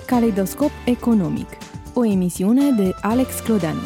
Caleidoscop economic, o emisiune de Alex Clodanu.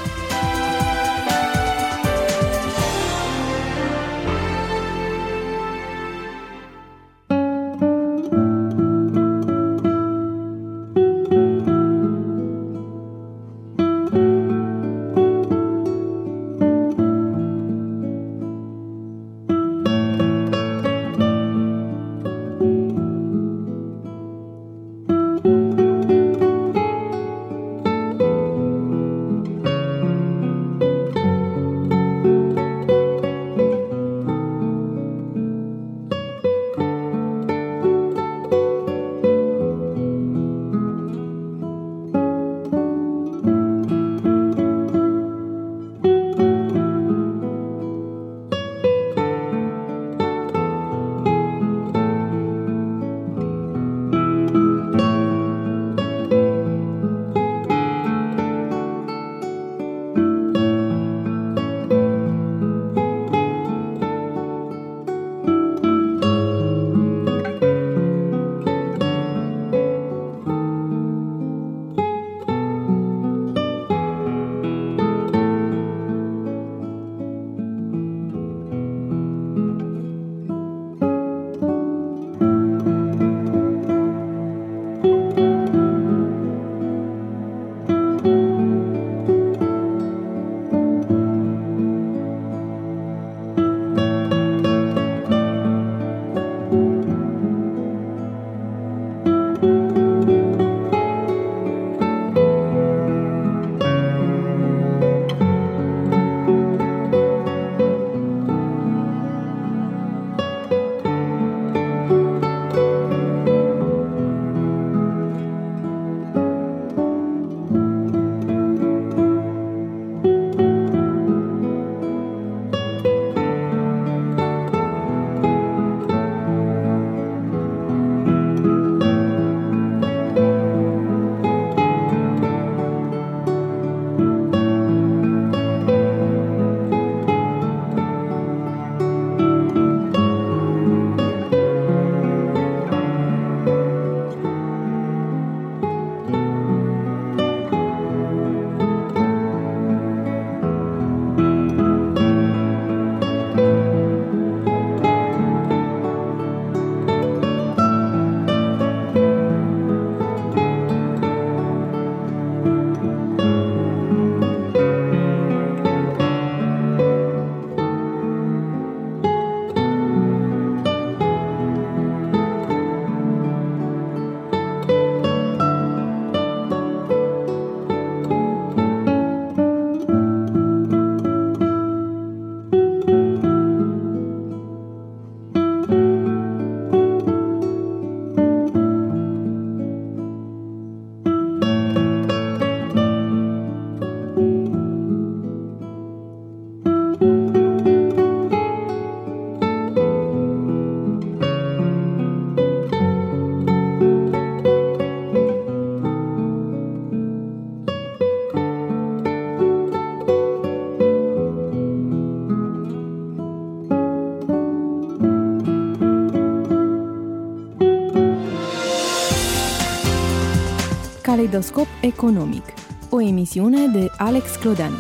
Caleidoscop economic, o emisiune de Alex Clodanu.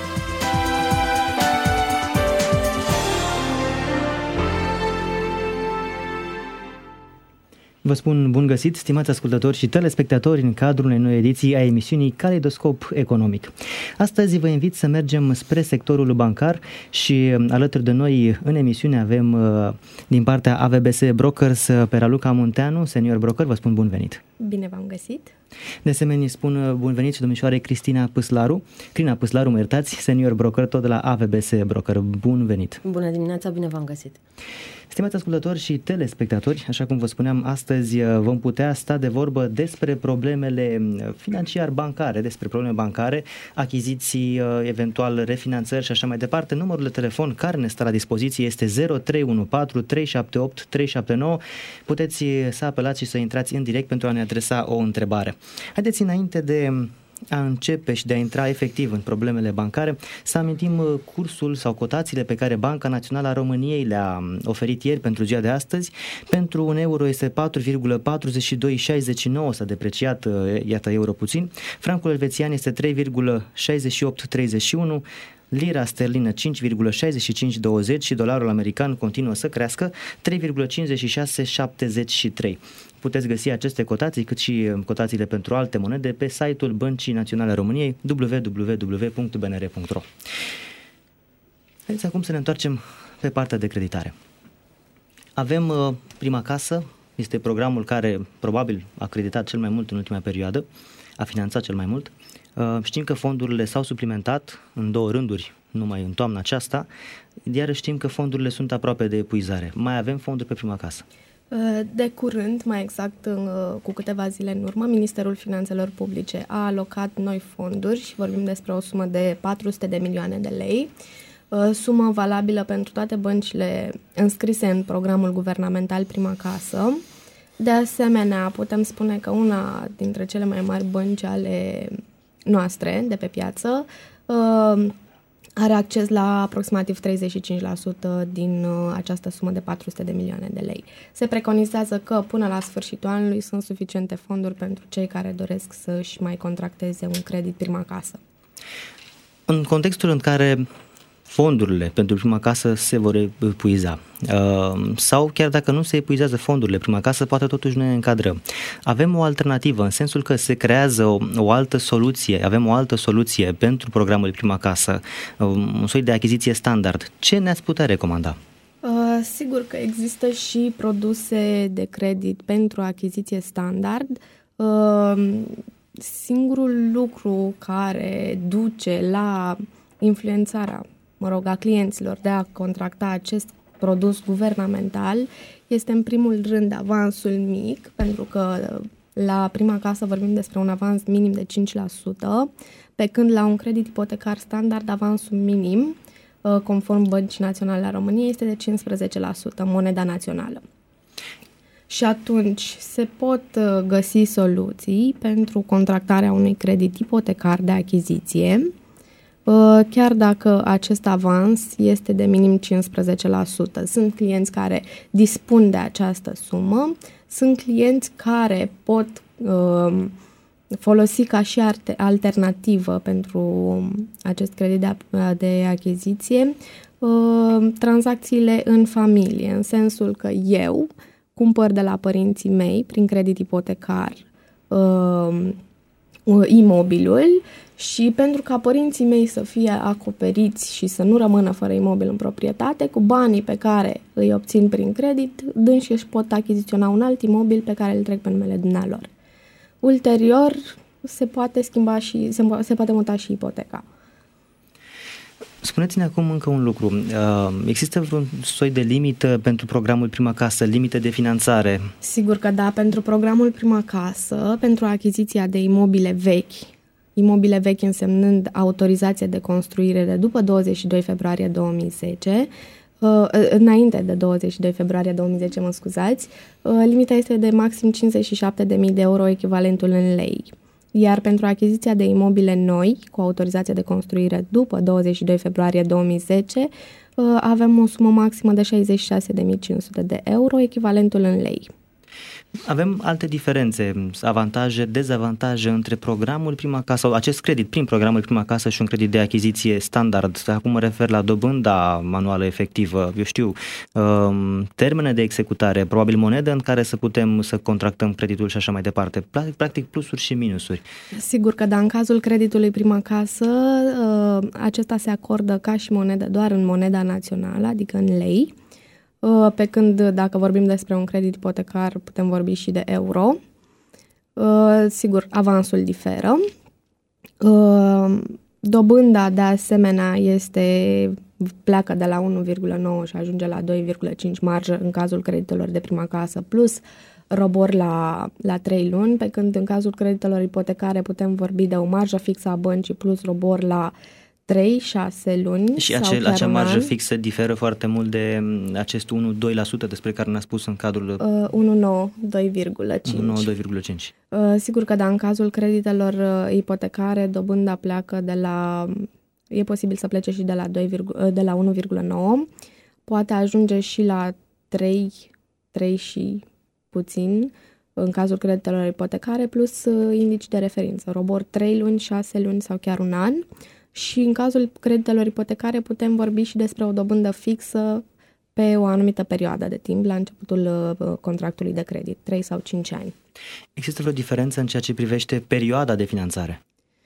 Vă spun bun găsit, stimați ascultători și telespectatori, în cadrul unei noi ediții a emisiunii Caleidoscop economic. Astăzi vă invit să mergem spre sectorul bancar și alături de noi în emisiune avem din partea AVBS Brokers pe Raluca Munteanu, senior broker. Vă spun bun venit! Bine v-am găsit! De asemenea, spun bun venit și domnișoarei Crina Păslaru, senior broker tot de la AVBS Broker. Bun venit! Bună dimineața, bine v-am găsit! Stimați ascultători și telespectatori, așa cum vă spuneam, astăzi vom putea sta de vorbă despre problemele financiar-bancare, despre probleme bancare, achiziții, eventual refinanțări și așa mai departe. Numărul de telefon care ne stă la dispoziție este 0314 378 379. Puteți să apelați și să intrați în direct pentru a ne adresa o întrebare. Haideți, înainte de a începe și de a intra efectiv în problemele bancare, să amintim cursul sau cotațiile pe care Banca Națională a României le-a oferit ieri pentru ziua de astăzi. Pentru un euro este 4,4269, s-a depreciat, iată, euro puțin. Francul elvețian este 3,6831, lira sterlină 5,6520 și dolarul american continuă să crească 3,5673. Puteți găsi aceste cotații, cât și cotațiile pentru alte monede pe site-ul Băncii Naționale a României www.bnr.ro. Haideți acum să ne întoarcem pe partea de creditare. Avem Prima Casă, este programul care probabil a creditat cel mai mult în ultima perioadă, a finanțat cel mai mult. Știm că fondurile s-au suplimentat în 2 rânduri, numai în toamna aceasta, iar știm că fondurile sunt aproape de epuizare. Mai avem fonduri pe Prima Casă? De curând, mai exact cu câteva zile în urmă, Ministerul Finanțelor Publice a alocat noi fonduri și vorbim despre o sumă de 400 de milioane de lei, sumă valabilă pentru toate băncile înscrise în programul guvernamental Prima Casă. De asemenea, putem spune că una dintre cele mai mari bănci ale noastre de pe piață are acces la aproximativ 35% din această sumă de 400 de milioane de lei. Se preconizează că până la sfârșitul anului sunt suficiente fonduri pentru cei care doresc să-și mai contracteze un credit Prima Casă. În contextul în care fondurile pentru Prima Casă se vor epuiza sau chiar dacă nu se epuizează fondurile Prima Casă, poate totuși ne încadrăm. Avem o alternativă în sensul că se creează o altă soluție, avem o altă soluție pentru programul Prima Casă, un soi de achiziție standard. Ce ne-ați putea recomanda? Sigur că există și produse de credit pentru achiziție standard. Singurul lucru care duce la influențarea a clienților de a contracta acest produs guvernamental este în primul rând avansul mic, pentru că la Prima Casă vorbim despre un avans minim de 5%, pe când la un credit ipotecar standard avansul minim, conform Băncii Naționale a României, este de 15% moneda națională. Și atunci se pot găsi soluții pentru contractarea unui credit ipotecar de achiziție, chiar dacă acest avans este de minim 15%. Sunt clienți care dispun de această sumă, sunt clienți care pot folosi ca și alternativă pentru acest credit de achiziție tranzacțiile în familie, în sensul că eu cumpăr de la părinții mei, prin credit ipotecar, imobilul și pentru ca părinții mei să fie acoperiți și să nu rămână fără imobil în proprietate, cu banii pe care îi obțin prin credit, dânsi își pot achiziționa un alt imobil pe care îl trec pe numele dumnealor. Ulterior, se poate schimba și se poate muta și ipoteca. Spuneți-ne acum încă un lucru. Există vreun soi de limită pentru programul Prima Casă, limite de finanțare? Sigur că da. Pentru programul Prima Casă, pentru achiziția de imobile vechi însemnând autorizație de construire de după 22 februarie 2010, înainte de 22 februarie 2010, limita este de maxim 57.000 de euro, echivalentul în lei. Iar pentru achiziția de imobile noi, cu autorizație de construire după 22 februarie 2010, avem o sumă maximă de 66.500 de euro, echivalentul în lei. Avem alte diferențe, avantaje, dezavantaje între programul Prima Casă, sau acest credit prin programul Prima Casă și un credit de achiziție standard. Acum mă refer la dobânda manuală efectivă, termene de executare, probabil monedă în care să putem să contractăm creditul și așa mai departe. Practic plusuri și minusuri. Sigur că da, în cazul creditului Prima Casă, acesta se acordă ca și monedă doar în moneda națională, adică în lei. Pe când dacă vorbim despre un credit ipotecar putem vorbi și de euro. Sigur, avansul diferă. Dobânda de asemenea pleacă de la 1,9 și ajunge la 2,5 marjă în cazul creditelor de Prima Casă plus robor la 3 luni, pe când în cazul creditelor ipotecare putem vorbi de o marjă fixă a băncii plus robor la 3-6 luni. Și sau acea marjă fixă diferă foarte mult de acest 1-2% despre care ne-a spus în cadrul 1,9-2,5. Sigur că în cazul creditelor ipotecare dobânda pleacă de la... E posibil să plece și de la 1,9, poate ajunge și la 3 și puțin în cazul creditelor ipotecare, plus indici de referință, ROBOR 3 luni, 6 luni sau chiar un an. Și în cazul creditelor ipotecare putem vorbi și despre o dobândă fixă pe o anumită perioadă de timp, la începutul contractului de credit, 3 sau 5 ani. Există vreo diferență în ceea ce privește perioada de finanțare?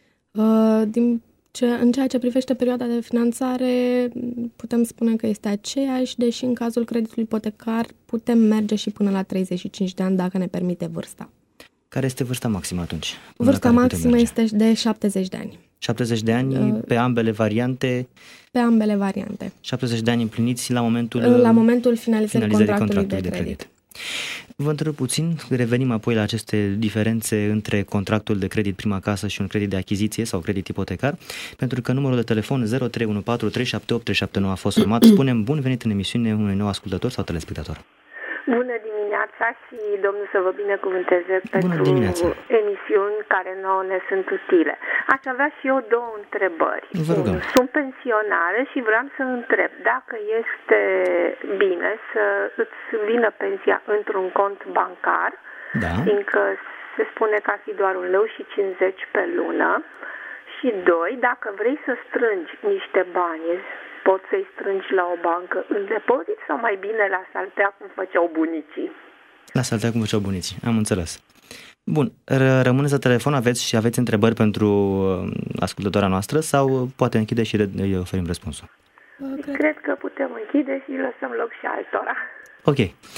În ceea ce privește perioada de finanțare, putem spune că este aceeași, deși în cazul creditului ipotecar putem merge și până la 35 de ani dacă ne permite vârsta. Care este vârsta maximă atunci? Vârsta maximă este de 70 de ani. 70 de ani pe ambele variante? Pe ambele variante. 70 de ani împliniți la momentul finalizării contractului de credit. Vă întreb puțin, revenim apoi la aceste diferențe între contractul de credit prima casă și un credit de achiziție sau credit ipotecar, pentru că numărul de telefon 0314378379 a fost format. Spunem bun venit în emisiune unui nou ascultător sau telespectator. Bună dimineața și Domnul să vă binecuvânteze pentru emisiuni care nouă ne sunt utile. Aș avea și eu 2 întrebări. Sunt pensionară și vreau să întreb dacă este bine să îți vină pensia într-un cont bancar, fiindcă se spune că ar fi doar 1,50 lei pe lună. Și 2, dacă vrei să strângi niște bani, poți să-i strângi la o bancă în depozit sau mai bine la saltea cum făceau bunicii? La saltea cum făceau bunicii, am înțeles. Bun, rămâneți la telefon, aveți întrebări pentru ascultătoarea noastră sau poate închide și îi oferim răspunsul? Cred că putem închide și lăsăm loc și altora. Ok.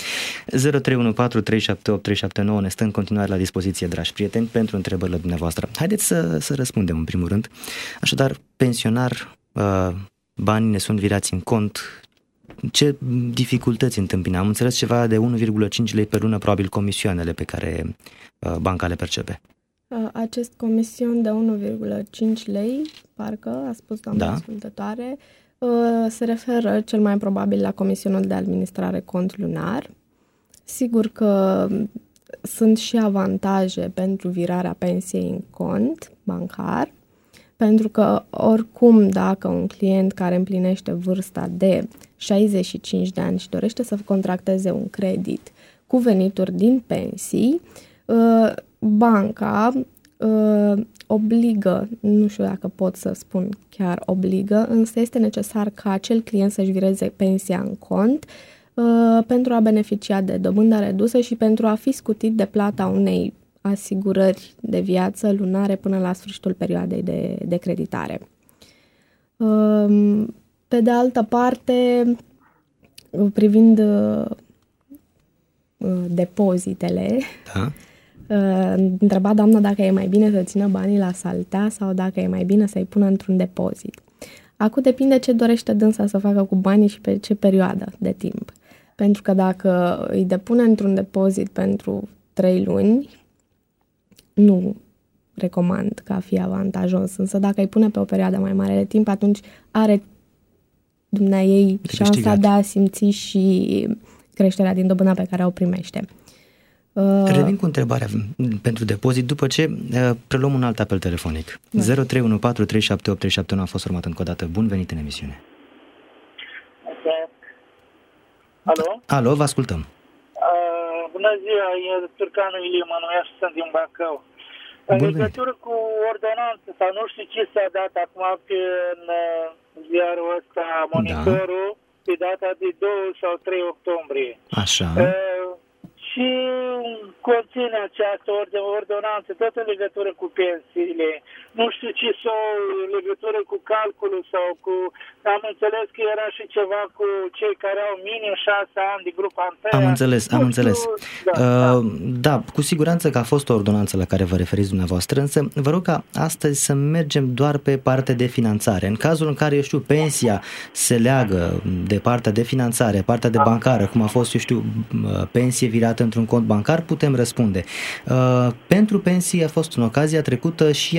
0314378379 ne stă în continuare la dispoziție, dragi prieteni, pentru întrebările dumneavoastră. Haideți să răspundem în primul rând. Așadar, pensionar, banii ne sunt virați în cont. Ce dificultăți întâmpină? Am înțeles ceva de 1,5 lei pe lună, probabil comisioanele pe care banca le percepe. Acest comision de 1,5 lei, parcă a spus doamna ascultătoare, se referă cel mai probabil la comisionul de administrare cont lunar. Sigur că sunt și avantaje pentru virarea pensiei în cont bancar, pentru că oricum dacă un client care împlinește vârsta de 65 de ani și dorește să contracteze un credit cu venituri din pensii, banca obligă, nu știu dacă pot să spun chiar obligă, însă este necesar ca acel client să-și vireze pensia în cont pentru a beneficia de dobânda redusă și pentru a fi scutit de plata unei asigurări de viață lunare până la sfârșitul perioadei de creditare. Pe de altă parte, privind depozitele, întreba doamna dacă e mai bine să țină banii la saltea sau dacă e mai bine să-i pună într-un depozit. Acum depinde ce dorește dânsa să facă cu banii și pe ce perioadă de timp. Pentru că dacă îi depune într-un depozit pentru 3 luni, nu recomand că a fi avantajos, însă dacă îi pune pe o perioadă mai mare de timp, atunci are dumneaei șansa de a simți și creșterea din dobânda pe care o primește. Revin cu întrebarea pentru depozit după ce preluăm un alt apel telefonic. 0314378379 a fost format încă o dată. Bun venit în emisiune. Alo? Alo, vă ascultăm. Bună ziua, e Turcanu Ilie Mănuia și sunt din Bacău. În legătură cu ordonanță, sau nu știu ce s-a dat acum în ziarul ăsta, Monitorul, pe data de 2 sau 3 octombrie. Așa. Și conține această ordonanță tot în legătură cu pensiile. Nu știu ce sau legătură cu calculul sau cu... Am înțeles că era și ceva cu cei care au minim 6 ani de grupa întâia. Am înțeles. Da, cu siguranță că a fost o ordonanță la care vă referiți dumneavoastră, însă vă rog ca astăzi să mergem doar pe partea de finanțare. În cazul în care, pensia se leagă de partea de finanțare, partea de bancară, cum a fost, pensie virată într-un cont bancar, putem răspunde. Pentru pensii a fost în ocazia trecută și iarăși vom avea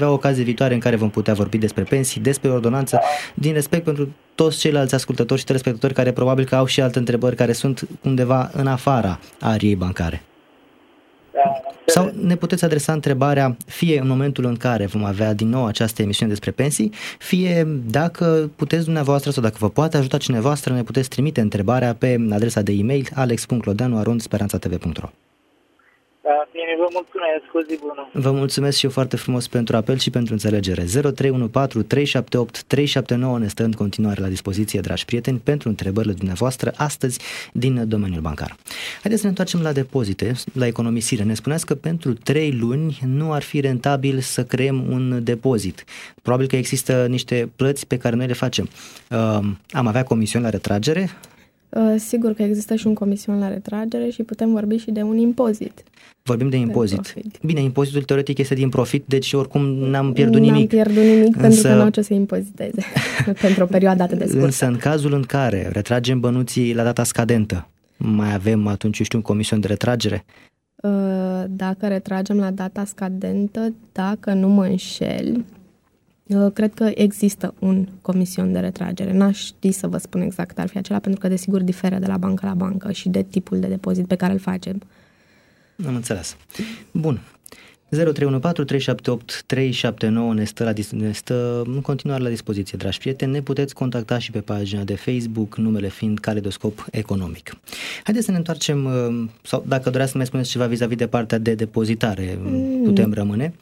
avea o ocazie viitoare în care vom putea vorbi despre pensii, despre ordonanță, din respect pentru toți ceilalți ascultători și telespectatori care probabil că au și alte întrebări care sunt undeva în afara ariei bancare. Sau ne puteți adresa întrebarea fie în momentul în care vom avea din nou această emisiune despre pensii, fie dacă puteți dumneavoastră sau dacă vă poate ajuta cineva, ne puteți trimite întrebarea pe adresa de e-mail alex.clodeanu@speranțatv.ro. Da, bine, vă mulțumesc, o zi bună. Vă mulțumesc și eu foarte frumos pentru apel și pentru înțelegere. 0314 378 379 ne stă în continuare la dispoziție, dragi prieteni, pentru întrebările dumneavoastră astăzi din domeniul bancar. Haideți să ne întoarcem la depozite, la economisire. Ne spuneați că pentru 3 luni nu ar fi rentabil să creăm un depozit. Probabil că există niște plăți pe care noi le facem. Am avea comisiuni la retragere? Sigur că există și un comision la retragere și putem vorbi și de un impozit. Vorbim de impozit. Bine, impozitul teoretic este din profit, deci oricum n-am pierdut nimic. N-am pierdut nimic pentru că n-au ce să impoziteze pentru o perioadă atât de scurtă. Însă în cazul în care retragem bănuții la data scadentă, mai avem atunci, un comision de retragere? Dacă retragem la data scadentă, dacă nu mă înșel, cred că există un comision de retragere. N-aș ști să vă spun exact ar fi acela, pentru că desigur diferă de la bancă la bancă și de tipul de depozit pe care îl facem. Am înțeles. Bun. 0314 378 379 ne stă în continuare la dispoziție, dragi prieteni. Ne puteți contacta și pe pagina de Facebook, numele fiind Caleidoscop Economic. Haideți să ne întoarcem, sau dacă doreați să mai spuneți ceva vis-a-vis de partea de depozitare, putem rămâne.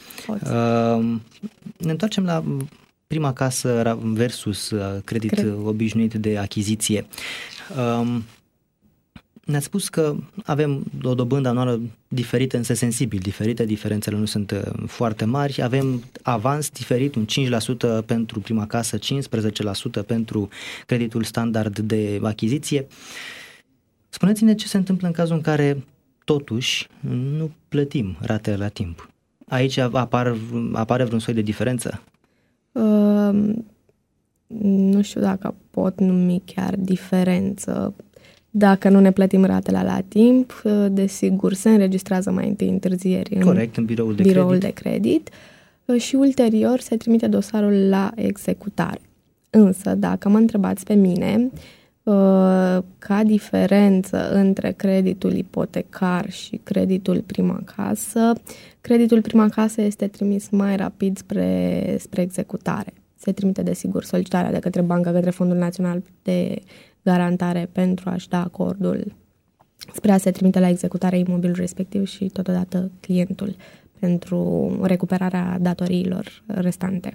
Ne întoarcem la prima casă versus credit obișnuit de achiziție. Ne-ați spus că avem o dobândă anuală diferită, însă sensibil diferită, diferențele nu sunt foarte mari, avem avans diferit, un 5% pentru prima casă, 15% pentru creditul standard de achiziție. Spuneți-ne ce se întâmplă în cazul în care totuși nu plătim ratele la timp. Aici apare vreun soi de diferență? Nu știu dacă pot numi chiar diferență. Dacă nu ne plătim ratele la timp, desigur se înregistrează mai întâi întârzieri în biroul de credit și ulterior se trimite dosarul la executare. Însă, dacă mă întrebați pe mine, ca diferență între creditul ipotecar și creditul prima casă, creditul prima casă este trimis mai rapid spre executare. Se trimite, desigur, solicitarea de către bancă, către Fondul Național de Garantare pentru a-și da acordul spre a se trimite la executare imobilul respectiv și totodată clientul pentru recuperarea datoriilor restante.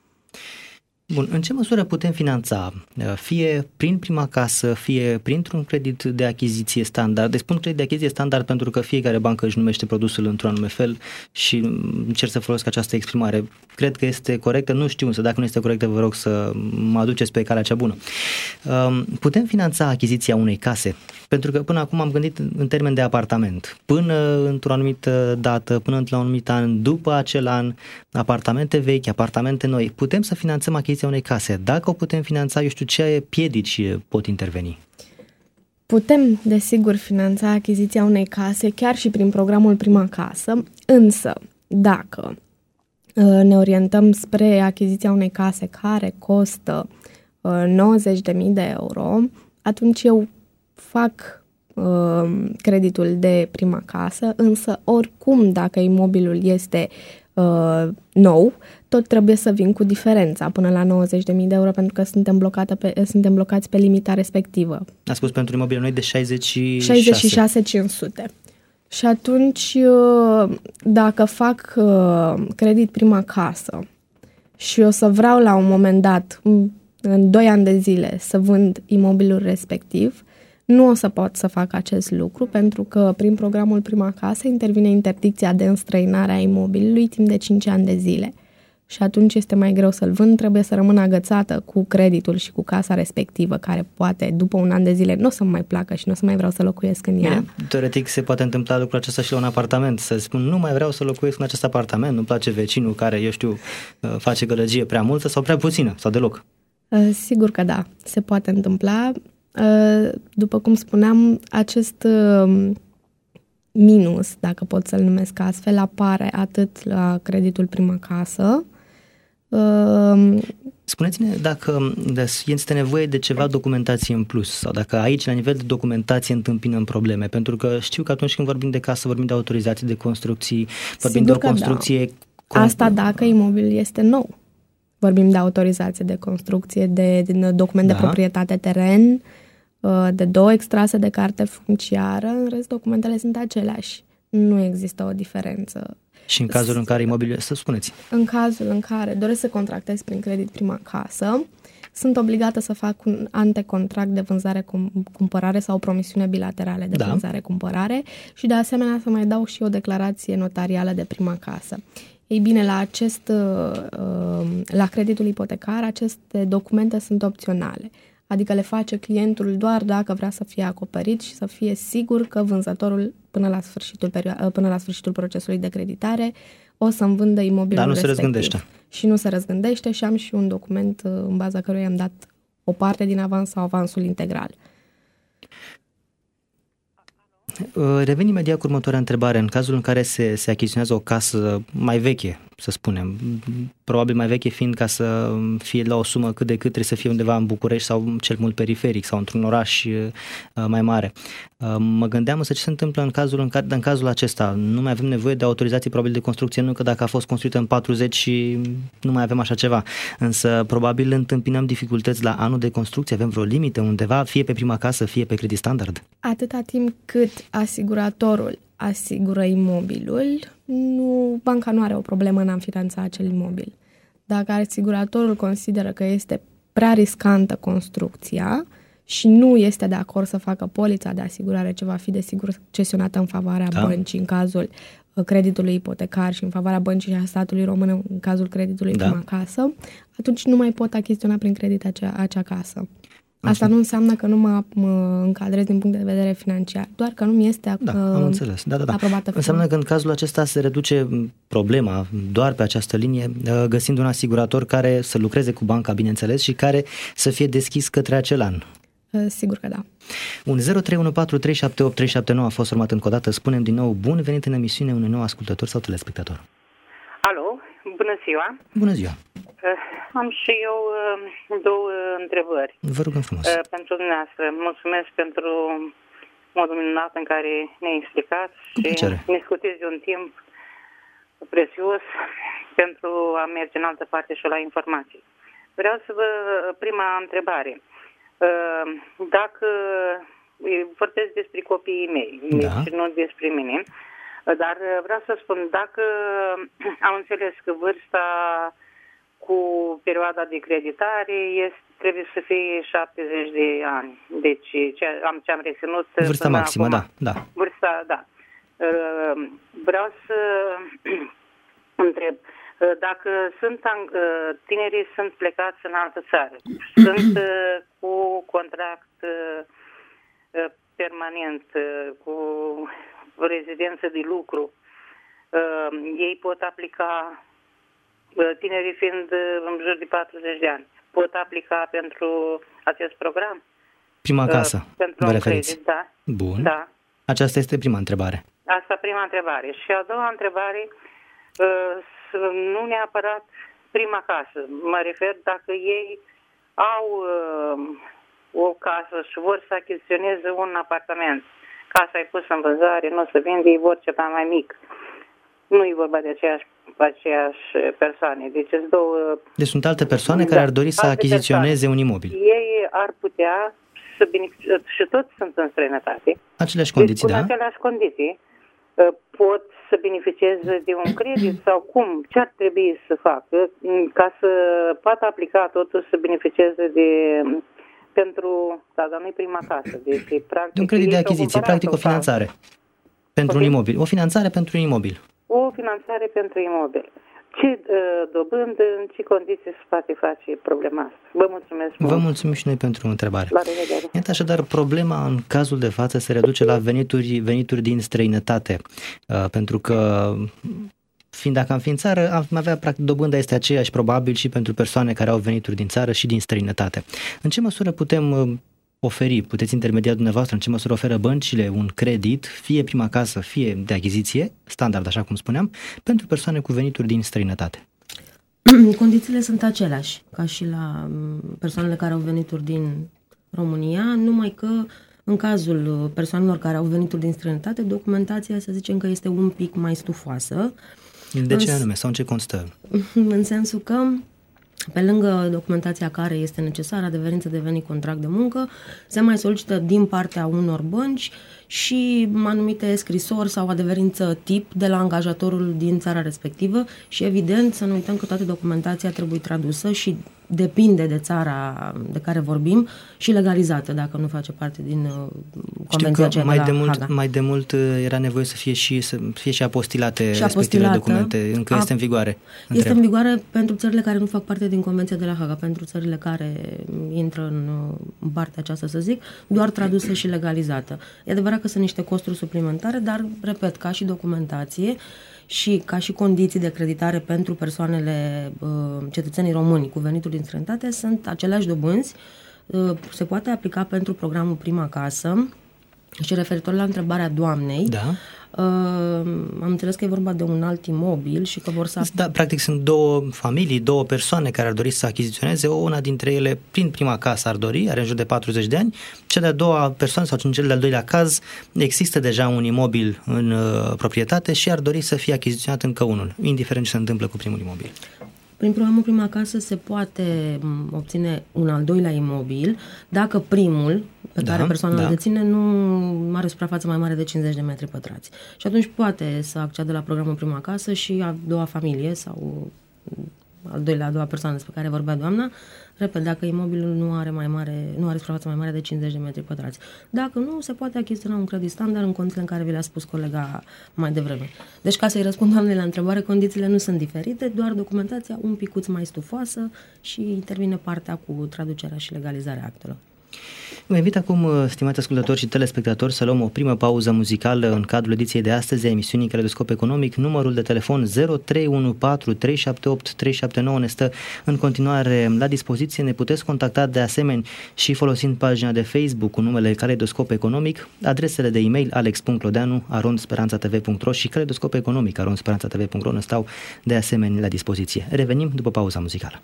Bun, în ce măsură putem finanța, fie prin prima casă, fie printr-un credit de achiziție standard? Deci spun credit de achiziție standard pentru că fiecare bancă își numește produsul într-un anume fel și încerc să folosesc această exprimare. Cred că este corectă, nu știu, însă dacă nu este corectă vă rog să mă aduceți pe calea cea bună. Putem finanța achiziția unei case? Pentru că până acum am gândit în termen de apartament. Până într-o anumită dată, până într-un anumit an, după acel an, apartamente vechi, apartamente noi. Putem să finanțăm achiziția unei case. Dacă o putem finanța, eu știu ce piedici pot interveni. Putem, desigur, finanța achiziția unei case chiar și prin programul Prima Casă, însă dacă ne orientăm spre achiziția unei case care costă 90.000 de euro, atunci eu fac creditul de prima casă, însă oricum dacă imobilul este nou, tot trebuie să vin cu diferența până la 90.000 de euro pentru că suntem blocați pe limita respectivă. A spus pentru imobile noi de 66.500. Și atunci dacă fac credit prima casă și o să vreau la un moment dat, în 2 ani de zile, să vând imobilul respectiv, nu o să pot să fac acest lucru pentru că prin programul Prima Casă intervine interdicția de înstrăinare a imobilului timp de 5 ani de zile. Și atunci este mai greu să-l vând, trebuie să rămân agățată cu creditul și cu casa respectivă, care poate după 1 an de zile nu o să-mi mai placă și nu o să mai vreau să locuiesc în ea. Bine, teoretic se poate întâmpla lucrul acesta și la un apartament, să spun nu mai vreau să locuiesc în acest apartament, nu-mi place vecinul care, eu știu, face gălăgie prea multă sau prea puțină sau deloc. Sigur că da, se poate întâmpla. După cum spuneam, minus, dacă pot să-l numesc astfel, apare atât la creditul prima casă. Spuneți-ne dacă este nevoie de ceva documentație în plus sau dacă aici, la nivel de documentație, întâmpinăm probleme, pentru că știu că atunci când vorbim de casă, vorbim de autorizații de construcții, vorbim de o construcție... Da. Asta dacă imobilul este nou. Vorbim de autorizație de construcție, de document de proprietate teren, de 2 extrase de carte funciară, în rest documentele sunt aceleași. Nu există o diferență. Și în cazul în care imobilul, să spuneți. În cazul în care doresc să contractez prin credit prima casă, sunt obligată să fac un antecontract de vânzare-cumpărare sau o promisiune bilaterală de vânzare-cumpărare și de asemenea să mai dau și o declarație notarială de prima casă. Ei bine, la creditul ipotecar, aceste documente sunt opționale, adică le face clientul doar dacă vrea să fie acoperit și să fie sigur că vânzătorul până la sfârșitul procesului de creditare o să-mi vândă imobilul respectiv. Se răzgândește. Și nu se răzgândește și am și un document în baza căruia am dat o parte din avans sau avansul integral. Revin imediat cu următoarea întrebare. În cazul în care se achiziționează o casă mai veche, să spunem, probabil mai veche fiind ca să fie la o sumă cât de cât, trebuie să fie undeva în București sau cel mult periferic sau într-un oraș mai mare. Mă gândeam însă ce se întâmplă în cazul acesta. Nu mai avem nevoie de autorizații probabil de construcție, nu că dacă a fost construită în 40 și nu mai avem așa ceva. Însă probabil întâmpinăm dificultăți la anul de construcție, avem vreo limită undeva, fie pe prima casă, fie pe credit standard. Atâta timp cât asiguratorul asigură imobilul, banca nu are o problemă în a înființa acel imobil. Dacă asiguratorul consideră că este prea riscantă construcția și nu este de acord să facă polița de asigurare ce va fi desigur cesionată în favoarea băncii în cazul creditului ipotecar și în favoarea băncii și a statului român în cazul creditului prima casă, atunci nu mai pot achiziționa prin credit acea casă. Asta nu înseamnă că nu mă încadrez din punct de vedere financiar, doar că nu mi este am înțeles. Aprobată. Înseamnă că în cazul acesta se reduce problema doar pe această linie, găsind un asigurator care să lucreze cu banca, bineînțeles, și care să fie deschis către acel an. Sigur că da. Un 0314378379 a fost urmat încă o dată. Spunem din nou bun venit în emisiune unui nou ascultător sau telespectator. Alo, bună ziua! Bună ziua! Am și eu 2 întrebări. Vă rugăm frumos. Pentru dumneavoastră. Mulțumesc pentru modul minunat în care ne-ai explicat și ne scuteți de un timp prețios pentru a merge în altă parte și la informații. Vreau să vă... Prima întrebare. Dacă vorbesc despre copiii mei și nu despre mine, dar vreau să spun, dacă am înțeles că vârsta cu perioada de creditare trebuie să fie 70 de ani. Deci ce-am reținut... Vârsta maximă, acum. Da. Vârsta, da. Vreau să întreb, dacă tinerii sunt plecați în altă țară, sunt cu contract permanent, cu rezidență de lucru, ei pot aplica, tinerii fiind în jur de 40 de ani, pot aplica pentru acest program? Prima casă, vă referiți? Credit, da. Bun. Da. Aceasta este prima întrebare. Asta prima întrebare. Și a doua întrebare, nu neapărat prima casă. Mă refer dacă ei au o casă și vor să achiziționeze un apartament. Casa e pusă în vânzare, nu se vinde, ei vor ceva mai mic. Nu e vorba de aceeași persoane. Deci sunt alte persoane care ar dori să achiziționeze un imobil. Ei ar putea să beneficieze, și toți sunt în străinătate. Aceleași condiții, deci, aceleași condiții. Pot să beneficieze de un credit sau cum? Ce ar trebui să facă ca să poată aplica totul să beneficieze pentru, dar nu-i prima casă. Deci, practic, de un credit de achiziție, practic o finanțare pentru un imobil. O finanțare pentru un imobil. O finanțare pentru imobil. Ce dobândă, în ce condiții se poate face problema asta? Vă mulțumesc mult. Vă mulțumim și noi pentru întrebare. La revedere. Iată, așadar, problema în cazul de față se reduce la venituri din străinătate, pentru că dacă am fi în țară, am avea practic dobânda este aceeași probabil și pentru persoane care au venituri din țară și din străinătate. În ce măsură putem oferi, puteți intermedia dumneavoastră în ce măsură oferă băncile un credit, fie prima casă, fie de achiziție, standard, așa cum spuneam, pentru persoane cu venituri din străinătate? Condițiile sunt aceleași, ca și la persoanele care au venituri din România, numai că în cazul persoanelor care au venituri din străinătate, documentația, să zicem că este un pic mai stufoasă. De ce anume? Sau în ce constă? În sensul că, pe lângă documentația care este necesară, adeverință de venit, contract de muncă, se mai solicită din partea unor bănci și anumite scrisori sau adeverință tip de la angajatorul din țara respectivă și, evident, să nu uităm că toată documentația trebuie tradusă și depinde de țara de care vorbim și legalizată, dacă nu face parte din convenția aceea de la Haga. Mai de mult era nevoie să fie și apostilate respectivele documente. Încă este în vigoare. Este în vigoare pentru țările care nu fac parte din convenția de la Haga. Pentru țările care intră în partea aceasta, să zic, doar tradusă și legalizată. E adevărat că sunt niște costuri suplimentare, dar, repet, ca și documentație și ca și condiții de creditare pentru persoanele, cetățenii români cu venituri din străinătate, sunt aceleași dobânzi. Se poate aplica pentru programul Prima Casă și referitor la întrebarea doamnei. Da. Am înțeles că e vorba de un alt imobil și că vor să... Da, practic sunt două familii, două persoane care ar dori să achiziționeze, una dintre ele prin prima casă ar dori, are în jur de 40 de ani, cea de-a doua persoană sau în cel de-al doilea caz există deja un imobil în proprietate și ar dori să fie achiziționat încă unul, indiferent ce se întâmplă cu primul imobil. Prin programul Prima Casă se poate obține un al doilea imobil dacă primul pe care persoana îl deține nu are suprafață mai mare de 50 de metri pătrați. Și atunci poate să acceadă la programul Prima Casă și a doua familie sau a doua persoană despre care vorbea doamna, repet, dacă imobilul nu are suprafață mai mare de 50 de metri pătrați. Dacă nu, se poate achiziționa un credit standard în condițiile în care vi le-a spus colega mai devreme. Deci, ca să-i răspund doamnei la întrebare, condițiile nu sunt diferite, doar documentația un picuț mai stufoasă și intervine partea cu traducerea și legalizarea actelor. Vă invit acum, stimați ascultători și telespectatori, să luăm o primă pauză muzicală în cadrul ediției de astăzi a emisiunii Caleidoscop Economic. Numărul de telefon 0314 378 379 ne stă în continuare la dispoziție. Ne puteți contacta de asemenea și folosind pagina de Facebook cu numele Caleidoscop Economic, adresele de e-mail alex.clodeanu@speranțatv.ro și caleidoscopeconomic@speranțatv.ro ne stau de asemenea la dispoziție. Revenim după pauza muzicală.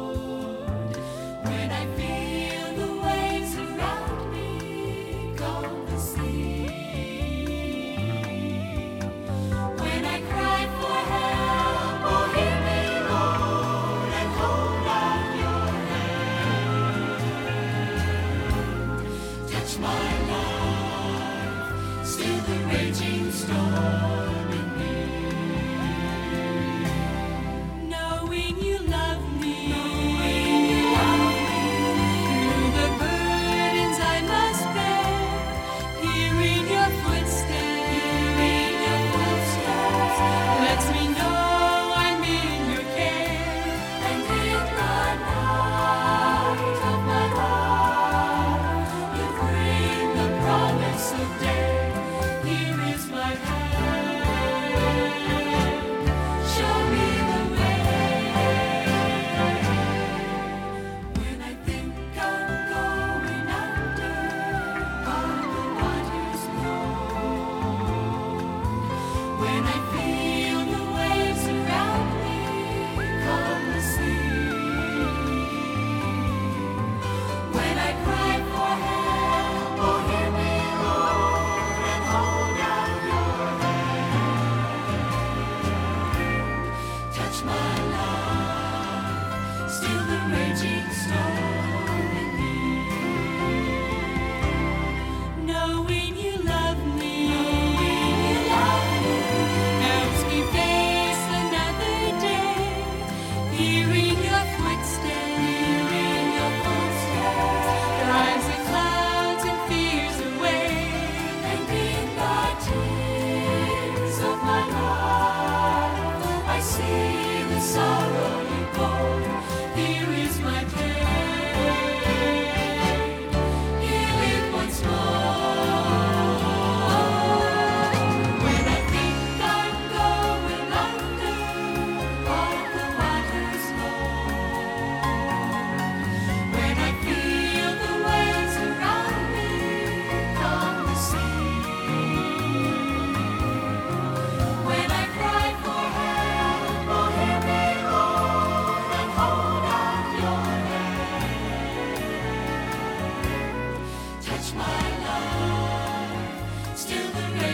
When I feel the waves around me go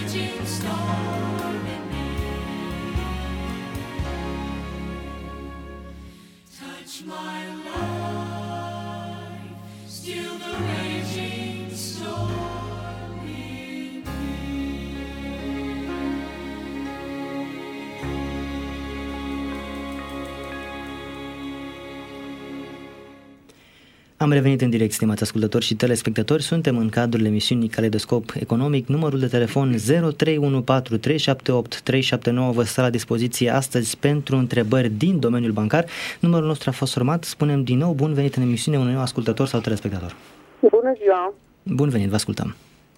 Am revenit în direct, stimați ascultători și telespectatori. Suntem în cadrul emisiunii Caleidoscop Economic. Numărul de telefon 0314378379 vă stă la dispoziție astăzi pentru întrebări din domeniul bancar. Numărul nostru a fost format. Spunem din nou bun venit în emisiune unui nou ascultător sau telespectator. Bună ziua! Bun venit, vă ascultăm.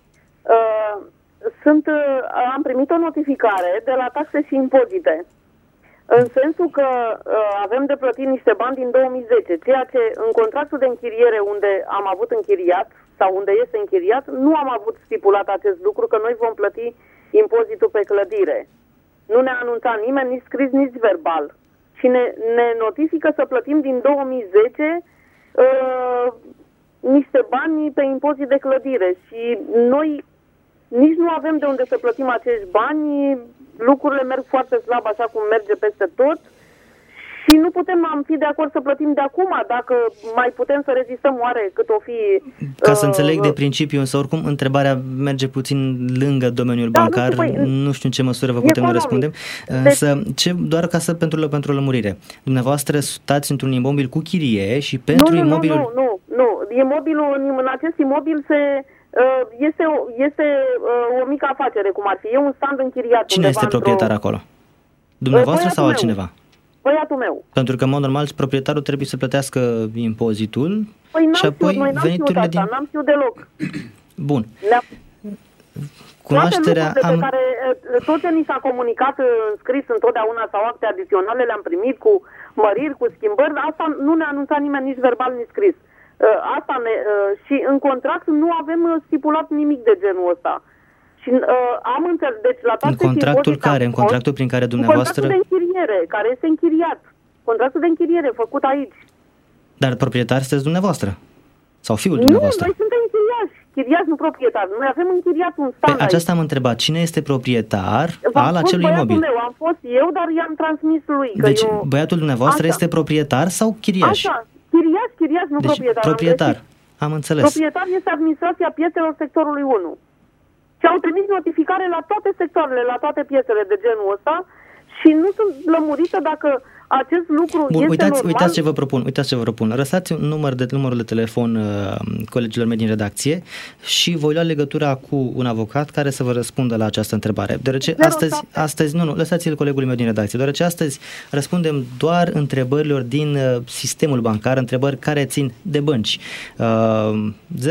Am primit o notificare de la taxe și impozite, în sensul că avem de plătit niște bani din 2010, ceea ce în contractul de închiriere unde am avut închiriat sau unde este închiriat, nu am avut stipulat acest lucru, că noi vom plăti impozitul pe clădire. Nu ne-a anunțat nimeni, nici scris, nici verbal. Și ne notifică să plătim din 2010 niște bani pe impozit de clădire și noi nici nu avem de unde să plătim acești bani, lucrurile merg foarte slab așa cum merge peste tot și nu am fi de acord să plătim de acum, dacă mai putem să rezistăm oare cât o fi... Ca să înțeleg de principiu, însă oricum întrebarea merge puțin lângă domeniul bancar, nu știu în ce măsură vă putem răspunde, însă doar ca să pentru o lămurire. Dumneavoastră stați într-un imobil cu chirie și pentru imobilul... Nu, imobilul, în acest imobil este o mică afacere, cum ar fi. E un stand închiriat. Cine este proprietar acolo? Dumneavoastră sau altcineva? Băiatul meu. Pentru că, în mod normal, proprietarul trebuie să plătească impozitul și apoi veniturile din... N-am știut deloc. Bun. Cunoașterea... Pe care tot ce ni s-a comunicat în scris întotdeauna sau acte adiționale le-am primit cu măriri, cu schimbări, asta nu ne-a anunțat nimeni nici verbal, nici scris. Și în contract nu avem stipulat nimic de genul ăsta. Și am înțeles, deci la taxe. În contractul care? În contractul prin care dumneavoastră... Contractul de închiriere, care este închiriat. Contractul de închiriere făcut aici. Dar proprietar sunteți dumneavoastră? Sau fiul dumneavoastră? Nu, noi suntem chiriași, nu proprietari. Noi avem închiriat un stand aici. Aceasta am întrebat. Cine este proprietar al acelui imobil? Am fost eu, dar i-am transmis lui. Deci băiatul dumneavoastră este proprietar sau chiriaș? Așa. Chiriaș, nu deci, proprietar. Am înțeles. Proprietar este administrația piețelor sectorului 1. Și au trimis notificare la toate sectoarele, la toate piețele de genul ăsta și nu sunt lămurită dacă acest lucru este normal. Uitați ce vă propun. Lăsați numărul de telefon colegilor mei din redacție și voi lua legătura cu un avocat care să vă răspundă la această întrebare. Deoarece astăzi, lăsați-l colegului meu din redacție, deoarece astăzi răspundem doar întrebărilor din sistemul bancar, întrebări care țin de bănci. 0314378379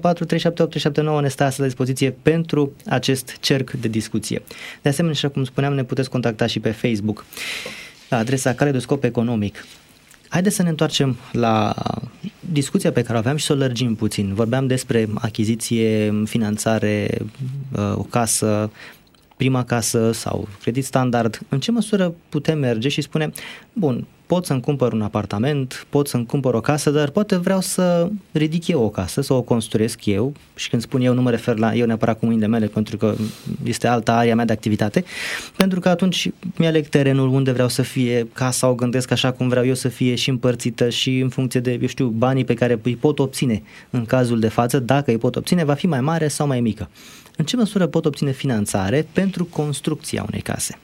ne stă la dispoziție pentru acest cerc de discuție. De asemenea, așa cum spuneam, ne puteți contacta și pe Facebook la adresa Caleidoscop Economic. Haideți să ne întoarcem la discuția pe care o aveam și să o lărgim puțin. Vorbeam despre achiziție, finanțare, o casă, prima casă sau credit standard. În ce măsură putem merge și spune, bun, pot să-mi cumpăr un apartament, pot să-mi cumpăr o casă, dar poate vreau să ridic eu o casă, să o construiesc eu, și când spun eu nu mă refer la eu neapărat cu mâinile mele, pentru că este alta area mea de activitate, pentru că atunci mi-aleg terenul unde vreau să fie casa, o gândesc așa cum vreau eu să fie și împărțită și în funcție de, banii pe care îi pot obține în cazul de față, dacă îi pot obține, va fi mai mare sau mai mică. În ce măsură pot obține finanțare pentru construcția unei case?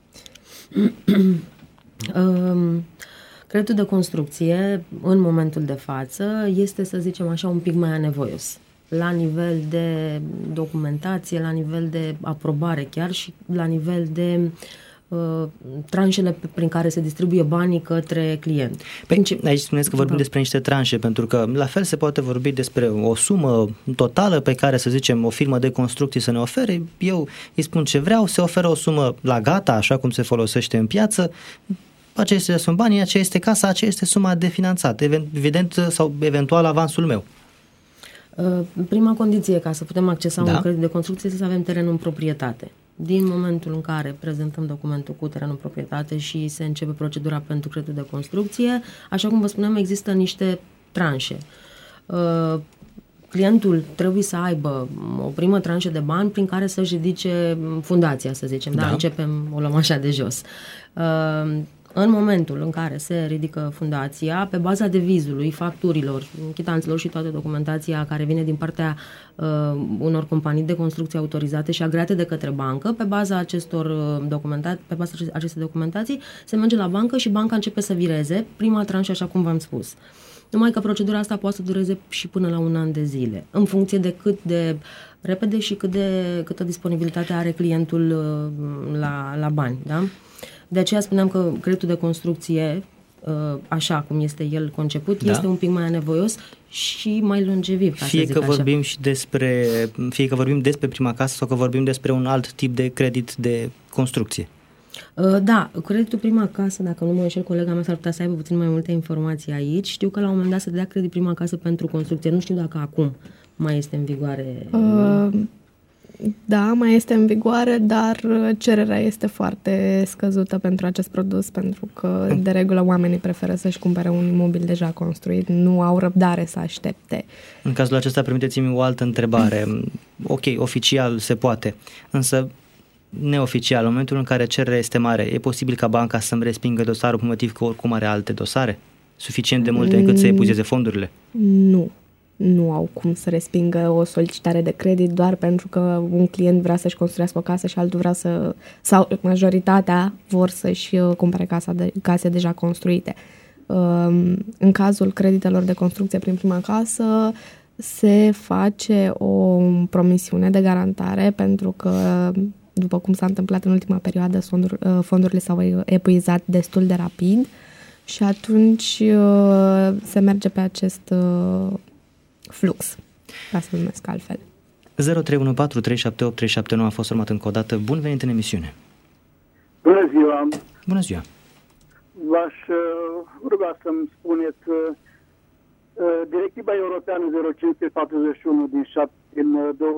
Creditul de construcție, în momentul de față, este, să zicem așa, un pic mai anevoios. La nivel de documentație, la nivel de aprobare chiar și la nivel de tranșele prin care se distribuie banii către client. Aici spuneți că vorbim despre niște tranșe, pentru că la fel se poate vorbi despre o sumă totală pe care, să zicem, o firmă de construcții să ne ofere. Eu îi spun ce vreau, se oferă o sumă la gata, așa cum se folosește în piață. Acestea sunt banii, aceea este casa, aceea este suma de finanțat, evident sau eventual avansul meu. Prima condiție ca să putem accesa un credit de construcție este să avem terenul în proprietate. Din momentul în care prezentăm documentul cu terenul în proprietate și se începe procedura pentru creditul de construcție, așa cum vă spuneam, există niște tranșe. clientul trebuie să aibă o primă tranșă de bani prin care să-și ridice fundația, să zicem. Da, începem, o luăm așa de jos. În momentul în care se ridică fundația, pe baza devizului, facturilor, chitanțelor și toată documentația care vine din partea unor companii de construcție autorizate și agreate de către bancă, pe baza acestei documentații se merge la bancă și banca începe să vireze prima tranșă, așa cum v-am spus. Numai că procedura asta poate să dureze și până la 1 an de zile, în funcție de cât de repede și câtă disponibilitate are clientul la bani, da? De aceea spuneam că creditul de construcție, așa cum este el conceput, este un pic mai anevoios și mai longeviv, ca fie că vorbim și fie că vorbim despre prima casă sau că vorbim despre un alt tip de credit de construcție. Da, creditul prima casă, dacă nu mă înșel, colega mea s-ar putea să aibă puțin mai multe informații aici. Știu că la un moment dat se dea credit prima casă pentru construcție. Nu știu dacă acum mai este în vigoare. Da, mai este în vigoare, dar cererea este foarte scăzută pentru acest produs, pentru că de regulă oamenii preferă să-și cumpere un imobil deja construit, nu au răbdare să aștepte. În cazul acesta, permiteți-mi o altă întrebare. Ok, oficial se poate, însă neoficial, în momentul în care cererea este mare, e posibil ca banca să-mi respingă dosarul pe motiv că oricum are alte dosare? Suficient de multe încât să epuizeze fondurile? Nu au cum să respingă o solicitare de credit doar pentru că un client vrea să-și construiască o casă și altul vrea sau majoritatea vor să-și cumpere case deja construite. În cazul creditelor de construcție prin prima casă se face o promisiune de garantare pentru că, după cum s-a întâmplat în ultima perioadă, fondurile s-au epuizat destul de rapid și atunci se merge pe acest flux, ca să numesc altfel. 0314378379 a fost urmat încă o dată. Bun venit în emisiune! Bună ziua! Bună ziua! V-aș ruga să-mi spuneți Directiva Europeană 0541 din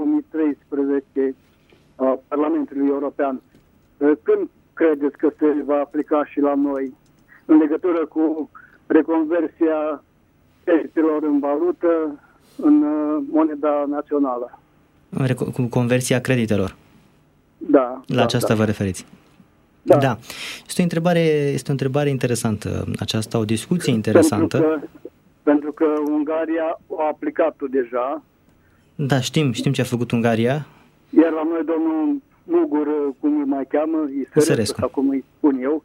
2013 a Parlamentului European, când credeți că se va aplica și la noi în legătură cu reconversia creditelor în valută în moneda națională? Cu conversia creditelor? Da. La aceasta vă referiți? Da. Este o întrebare interesantă aceasta, o discuție interesantă. Pentru că Ungaria a aplicat-o deja. Da, știm ce a făcut Ungaria. Iar la noi domnul Mugur, cum îl mai cheamă, Isărescu, sau cum îi spun eu,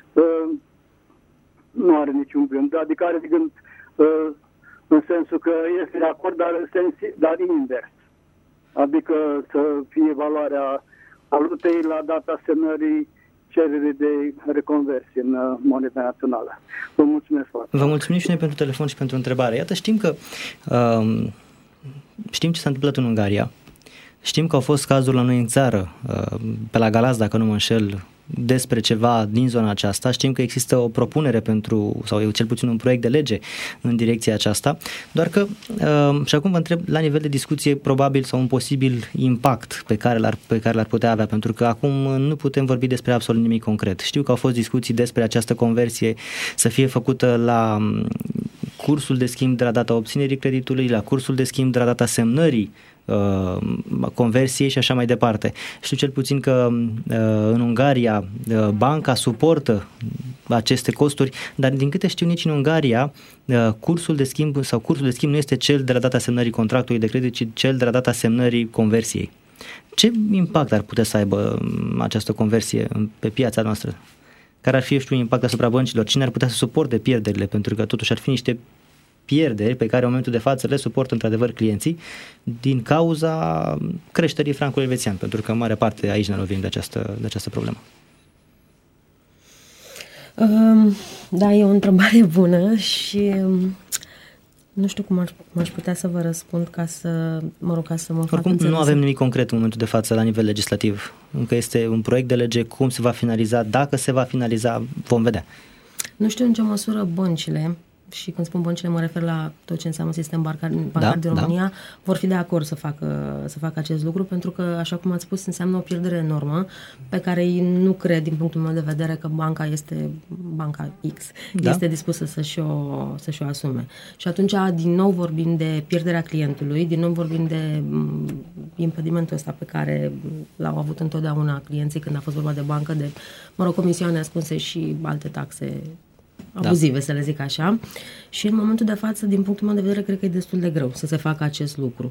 nu are niciun gând. Adică are gând în sensul că este de acord, dar invers. Adică să fie valoarea valutei la data semnării cererii de reconversie în moneda națională. Vă mulțumesc foarte mult. Vă mulțumim și noi pentru telefon și pentru întrebare. Iată, știm ce s-a întâmplat în Ungaria. Știm că au fost cazuri la noi în țară, pe la Galați, dacă nu mă înșel, despre ceva din zona aceasta. Știm că există o propunere sau cel puțin un proiect de lege în direcția aceasta, doar că, și acum vă întreb, la nivel de discuție, probabil sau un posibil impact pe care l-ar putea avea, pentru că acum nu putem vorbi despre absolut nimic concret. Știu că au fost discuții despre această conversie să fie făcută la cursul de schimb de la data obținerii creditului, la cursul de schimb de la data semnării conversiei și așa mai departe. Știu cel puțin că în Ungaria banca suportă aceste costuri, dar din câte știu nici în Ungaria cursul de schimb nu este cel de la data semnării contractului de credit, ci cel de la data semnării conversiei. Ce impact ar putea să aibă această conversie pe piața noastră? Care ar fi, un impact asupra băncilor? Cine ar putea să suporte pierderile? Pentru că totuși ar fi niște pierderi pe care în momentul de față le suportă într-adevăr clienții din cauza creșterii francului elvețian, pentru că în mare parte aici ne lovim de această problemă. Da, e o întrebare bună și nu știu cum aș putea să vă răspund ca să mă fac înțeles. Nu avem nimic concret în momentul de față la nivel legislativ. Încă este un proiect de lege, cum se va finaliza, dacă se va finaliza, vom vedea. Nu știu în ce măsură băncile și când spun băncile mă refer la tot ce înseamnă sistem bancar din România, vor fi de acord să facă acest lucru, pentru că, așa cum ați spus, înseamnă o pierdere enormă pe care nu cred, din punctul meu de vedere, că banca X este dispusă să-și o asume. Și atunci, din nou vorbim de pierderea clientului, din nou vorbim de impedimentul ăsta pe care l-au avut întotdeauna clienții când a fost vorba de bancă, de, comisioane ascunse și alte taxe abuzive, să le zic așa. Și în momentul de față, din punctul meu de vedere, cred că e destul de greu să se facă acest lucru.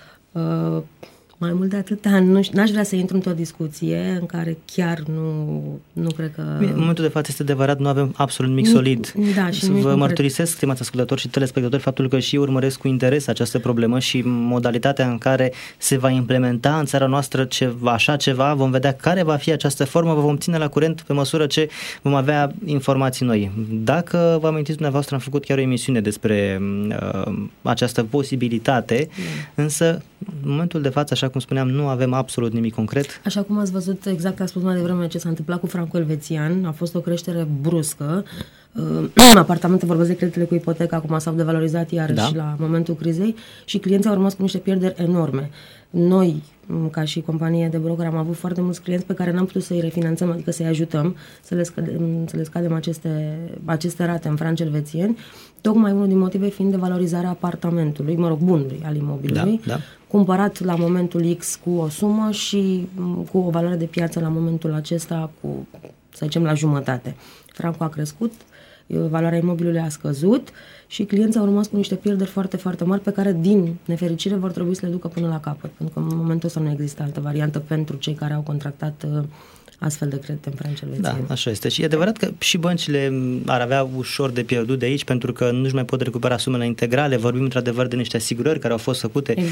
Mai mult de atâta, n-aș vrea să intru într-o discuție în care chiar nu cred că... Bine, în momentul de față este adevărat, nu avem absolut nimic solid. Și vă mărturisesc, stimați ascultători și telespectatori, faptul că și eu urmăresc cu interes această problemă și modalitatea în care se va implementa în țara noastră așa ceva, vom vedea care va fi această formă, vă vom ține la curent pe măsură ce vom avea informații noi. Dacă vă amintiți dumneavoastră, am făcut chiar o emisiune despre această posibilitate, însă în momentul de față, așa cum spuneam, nu avem absolut nimic concret. Așa cum ați văzut, exact a spus mai devreme ce s-a întâmplat cu francul elvețian, a fost o creștere bruscă. Apartamente, vorbesc de creditele cu ipotecă, acum s-au devalorizat iarăși la momentul crizei și clienții au rămas cu niște pierderi enorme. Noi, ca și companie de broker, am avut foarte mulți clienți pe care n-am putut să-i refinanțăm, adică să-i ajutăm să le scadem aceste rate în franci elvețieni, tocmai unul din motive fiind devalorizarea apartamentului, bunului, al imobilului, cumpărat la momentul X cu o sumă și cu o valoare de piață la momentul acesta cu, să zicem, la jumătate. Francul a crescut, valoarea imobilului a scăzut și clienții au rămas cu niște pierderi foarte, foarte mari pe care, din nefericire, vor trebui să le ducă până la capăt, pentru că în momentul ăsta nu există altă variantă pentru cei care au contractat astfel de credite în franci elvețieni. Da, așa este. Și e adevărat că și băncile ar avea ușor de pierdut de aici, pentru că nu-și mai pot recupera sumele integrale. Vorbim într-adevăr de niște asigurări care au fost făcute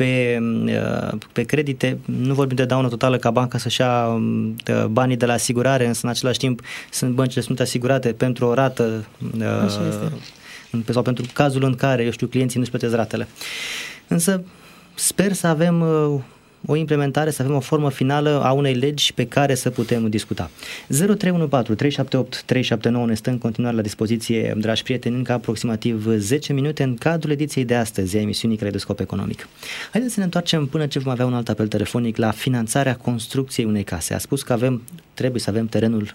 pe credite. Nu vorbim de daună totală ca banca să-și ia banii de la asigurare, însă în același timp băncile sunt asigurate pentru o rată sau pentru cazul în care, clienții nu-și plătesc ratele. Însă sper să avem o implementare, să avem o formă finală a unei legi pe care să putem discuta. 0314 378 379 ne stă în continuare la dispoziție, dragi prieteni, încă aproximativ 10 minute în cadrul ediției de astăzi a emisiunii Caleidoscop Economic. Haideți să ne întoarcem până ce vom avea un alt apel telefonic la finanțarea construcției unei case. A spus că trebuie să avem terenul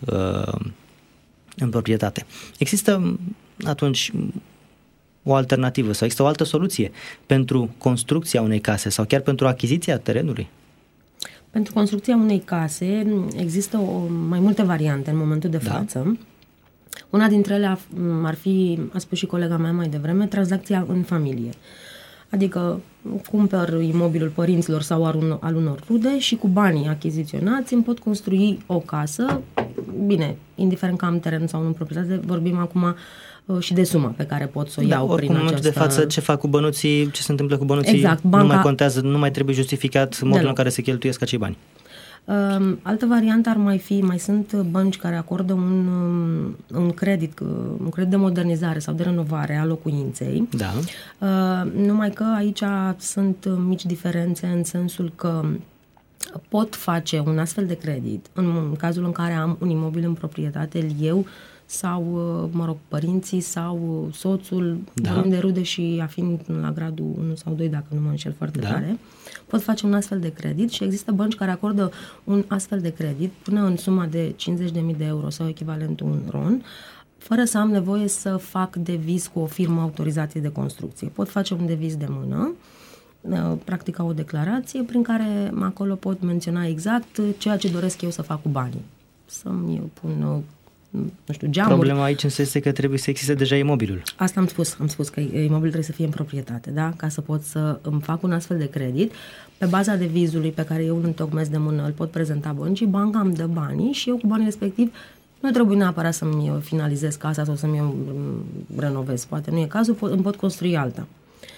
în proprietate. Există atunci o alternativă sau există o altă soluție pentru construcția unei case sau chiar pentru achiziția terenului? Pentru construcția unei case există mai multe variante în momentul de față. Una dintre ele ar fi, a spus și colega mea mai devreme, tranzacția în familie. Adică cumpăr imobilul părinților sau al unor rude și cu banii achiziționați îmi pot construi o casă. Bine, indiferent că am teren sau nu în proprietate, vorbim acum și de suma pe care pot să o iau prin această... în momentul de față, ce fac cu bănuții, ce se întâmplă cu bănuții, exact, nu mai contează, nu mai trebuie justificat modul în care se cheltuiesc acei bani. Altă variantă mai sunt bănci care acordă un credit de modernizare sau de renovare a locuinței. Da. Numai că aici sunt mici diferențe în sensul că pot face un astfel de credit în cazul în care am un imobil în proprietate, eu sau, părinții sau soțul, de rude și afind la gradul 1 sau 2, dacă nu mă înșel foarte tare, pot face un astfel de credit și există bănci care acordă un astfel de credit până în suma de 50.000 de euro sau echivalentul un RON, fără să am nevoie să fac deviz cu o firmă autorizație de construcție. Pot face un deviz de mână, practica o declarație prin care acolo pot menționa exact ceea ce doresc eu să fac cu banii. Să-mi pun geamuri. Problema aici este că trebuie să existe deja imobilul. Asta am spus că imobilul trebuie să fie în proprietate, da? Ca să pot să îmi fac un astfel de credit. Pe baza devizului pe care eu îl întocmesc de mână, îl pot prezenta băncii, banca îmi dă banii și eu cu banii respectiv nu trebuie neapărat să-mi finalizez casa sau să-mi renovez. Poate nu e cazul, îmi pot construi alta.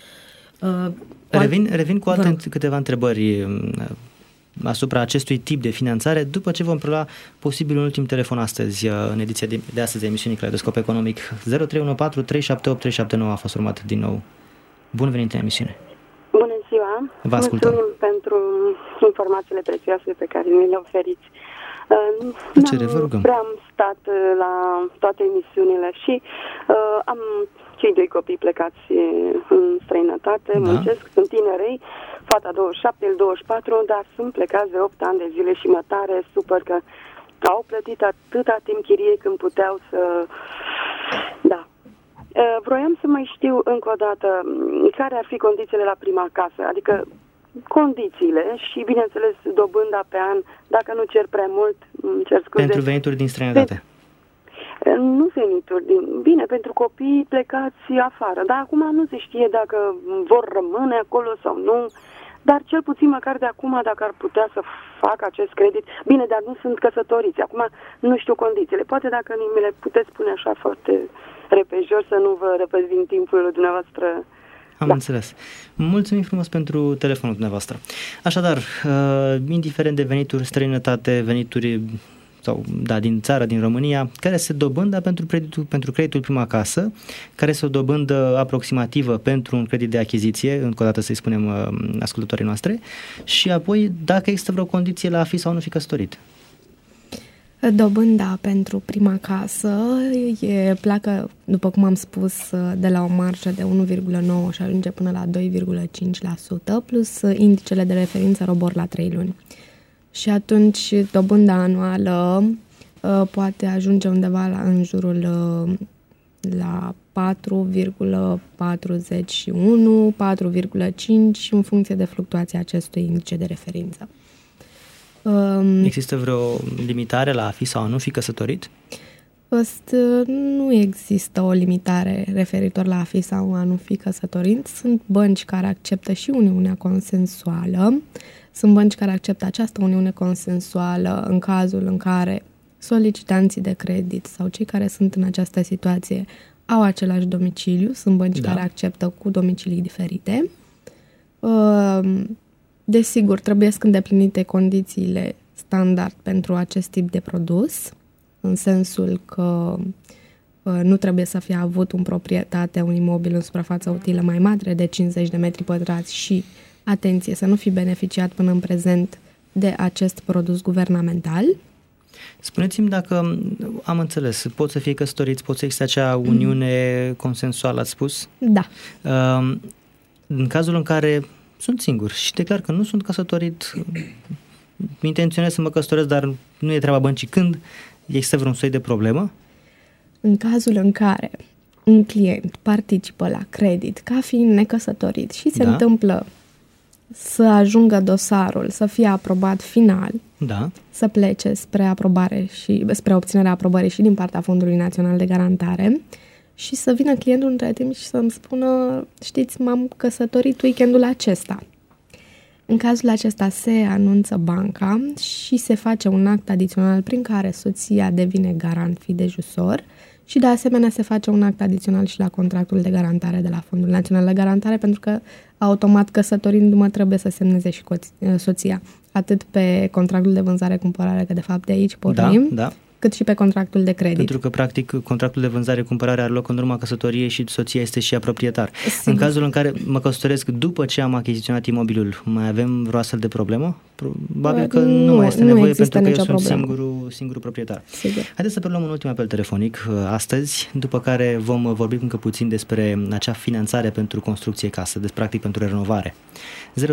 Revin cu alte câteva întrebări asupra acestui tip de finanțare, după ce vom prelua posibil un ultim telefon astăzi, în ediția de astăzi a emisiunii Caleidoscop Economic. 0314 378 379 a fost urmat din nou. Bun venit în emisiune! Bună ziua! Vă ascultăm! Mulțumim pentru informațiile prețioase pe care mi le oferiți. Vă rugăm. Prea am stat la toate emisiunile și am cei 2 copii plecați în străinătate, muncesc, sunt tinerei, fata 27, el 24, dar sunt plecați de 8 ani de zile și mă tare supăr că au plătit atâta timp chirie când puteau să... Da. Vroiam să mai știu încă o dată care ar fi condițiile la prima casă, adică condițiile și, bineînțeles, dobânda pe an, dacă nu cer prea mult, cer scuze. Pentru venituri din străinătate. Nu venituri bine, pentru copii plecați afară, dar acum nu se știe dacă vor rămâne acolo sau nu, dar cel puțin măcar de acum, dacă ar putea să facă acest credit, bine, dar nu sunt căsătoriți, acum nu știu condițiile, poate dacă mi le puteți spune așa foarte repejor să nu vă răpăți din timpul dumneavoastră. Am înțeles. Mulțumim frumos pentru telefonul dumneavoastră. Așadar, indiferent de venituri străinătate, venituri sau din țară, din România, care se dobândă pentru creditul prima casă, care se o dobândă aproximativă pentru un credit de achiziție, încă o dată să-i spunem ascultătorii noastre, și apoi dacă există vreo condiție la a fi sau nu fi căsătorit. Dobânda pentru prima casă pleacă, după cum am spus, de la o marjă de 1,9 și ajunge până la 2,5%, plus indicele de referință ROBOR la 3 luni. Și atunci dobânda anuală poate ajunge undeva în jurul la 4,41, 4,5 în funcție de fluctuația acestui indice de referință. Există vreo limitare la a fi sau a nu fi căsătorit? Nu există o limitare referitor la a fi sau a nu fi căsătorit. Sunt bănci care acceptă și uniunea consensuală. Sunt bănci care acceptă această uniune consensuală în cazul în care solicitanții de credit sau cei care sunt în această situație au același domiciliu. Sunt bănci care acceptă cu domicilii diferite. Desigur, trebuie să îndeplinite condițiile standard pentru acest tip de produs, în sensul că nu trebuie să fie avut în proprietate un imobil în suprafață utilă mai mare de 50 de metri pătrați și, atenție, să nu fi beneficiat până în prezent de acest produs guvernamental. Spuneți-mi dacă am înțeles, pot să fie căsătoriți, pot să existe acea uniune consensuală, ați spus? Da. În cazul în care sunt singur și declar că nu sunt căsătorit, intenționez să mă căsătoresc, dar nu e treaba băncii când, există vreun soi de problemă? În cazul în care un client participă la credit ca fiind necăsătorit și se întâmplă să ajungă dosarul să fie aprobat final, să plece spre aprobare și spre obținerea aprobării și din partea Fondului Național de Garantare și să vină clientul între timp și să-mi spună, știți, m-am căsătorit weekendul acesta. În cazul acesta se anunță banca și se face un act adițional prin care soția devine garant fidejusor și de asemenea se face un act adițional și la contractul de garantare de la Fondul Național de Garantare, pentru că automat căsătorindu-mă trebuie să semneze și soția, atât pe contractul de vânzare-cumpărare, că de fapt de aici pornim, cât și pe contractul de credit. Pentru că, practic, contractul de vânzare-cumpărare are loc în urma căsătoriei și soția este și ea proprietar. Sigur. În cazul în care mă căsătoresc după ce am achiziționat imobilul, mai avem vreo astfel de problemă? Probabil că nu mai este nevoie, pentru că eu sunt singurul proprietar. Sigur. Haideți să preluăm un ultim apel telefonic astăzi, după care vom vorbi încă puțin despre acea finanțare pentru construcție casă, practic pentru renovare. 0314378379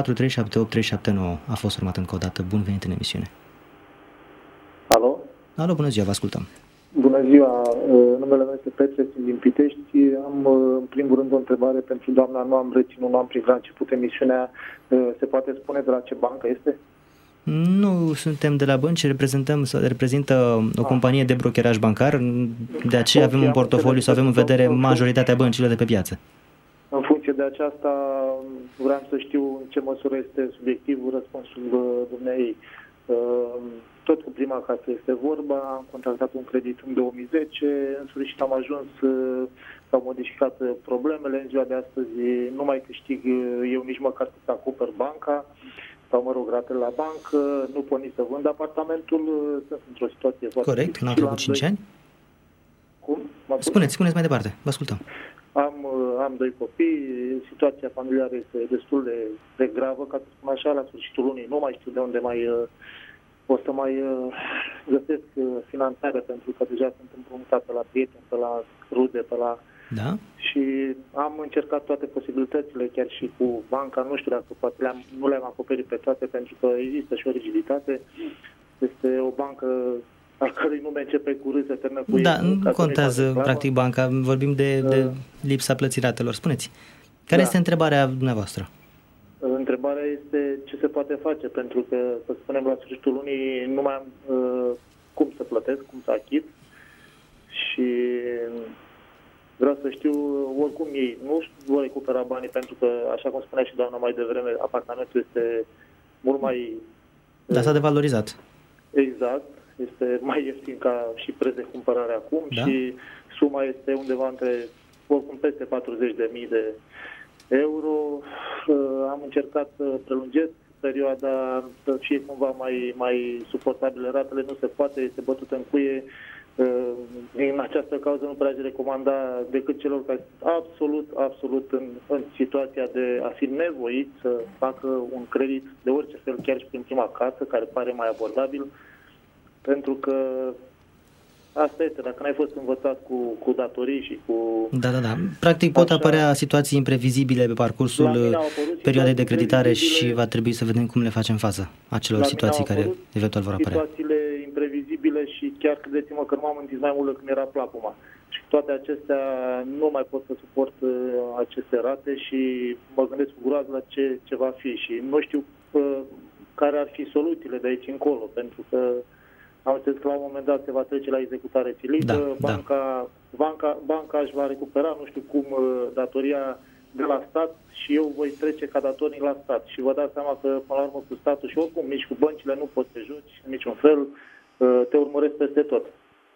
a fost urmat încă o dată. Bun venit în emisiune. Alo? Alo, bună ziua, vă ascultăm. Bună ziua, numele meu este Petre, sunt din Pitești. Am, în primul rând, o întrebare pentru doamna, nu am reținut, nu am prins la început emisiunea. Se poate spune de la ce bancă este? Nu suntem de la bănci, reprezintă o companie de brokeraj bancar, de aceea avem un portofoliu să avem în vedere majoritatea băncilor de pe piață. În funcție de aceasta, vreau să știu în ce măsură este subiectivul răspunsul dumneavoastră. Tot cu prima casă este vorba, am contractat un credit în 2010, în sfârșit am ajuns, s-au modificat problemele, în ziua de astăzi nu mai câștig eu nici măcar să acoper banca, sau mă rog, ratele la bancă, nu pot nici să vând apartamentul, sunt într-o situație foarte corect, dificilă. Corect, n-am trecut 5 ani? Cum? Spuneți mai departe, vă ascultăm. Am 2 copii, situația familiară este destul de gravă, ca să spun așa, la sfârșitul lunii nu mai știu de unde o să mai găsesc finanțare, pentru că deja sunt împrumutat pe la prieteni, pe la rude, pe la Da. Și am încercat toate posibilitățile, chiar și cu banca, nu știu dacă poate nu le-am acoperit pe toate, pentru că există și o rigiditate. Este o bancă al cărui nume începe cu R, se termină cu Da, nu contează practic banca, vorbim de lipsa plății ratelor. Spuneți, care este întrebarea dumneavoastră? Întrebarea este ce se poate face, pentru că, să spunem, la sfârșitul lunii nu mai am cum să plătesc, cum să achit și vreau să știu, oricum ei nu vor recupera banii, pentru că, așa cum spunea și doamna mai devreme, apartamentul este mult mai... Da, s-a devalorizat. Exact, este mai ieftin ca și preț de cumpărare acum, da? Și suma este undeva oricum peste 40.000 de euro. Am încercat să prelungesc perioada, să fie cumva mai suportabile ratele, nu se poate, este bătut în cuie. Din această cauză nu prea aș recomanda decât celor care sunt absolut în situația de a fi nevoit să facă un credit de orice fel, chiar și prin prima casă, care pare mai abordabil, pentru că asta este, dacă n-ai fost învățat cu datorii și cu... Da. Practic pot apărea situații imprevizibile pe parcursul perioadei de creditare și va trebui să vedem cum le facem față acelor situații care eventual vor apărea. Situațiile imprevizibile și chiar credeți-mă că nu m-am întins mai mult când era plapuma. Și toate acestea nu mai pot să suport aceste rate și mă gândesc cu groază la ce va fi și nu știu care ar fi soluțiile de aici încolo, pentru că am înțeles că la un moment dat se va trece la executare silită, banca își va recupera, nu știu cum, datoria de la stat și eu voi trece ca datornic la stat. Și vă dați seama că, până la urmă, cu statul și oricum, nici cu băncile nu poți să te joci, în niciun fel, te urmăresc peste tot.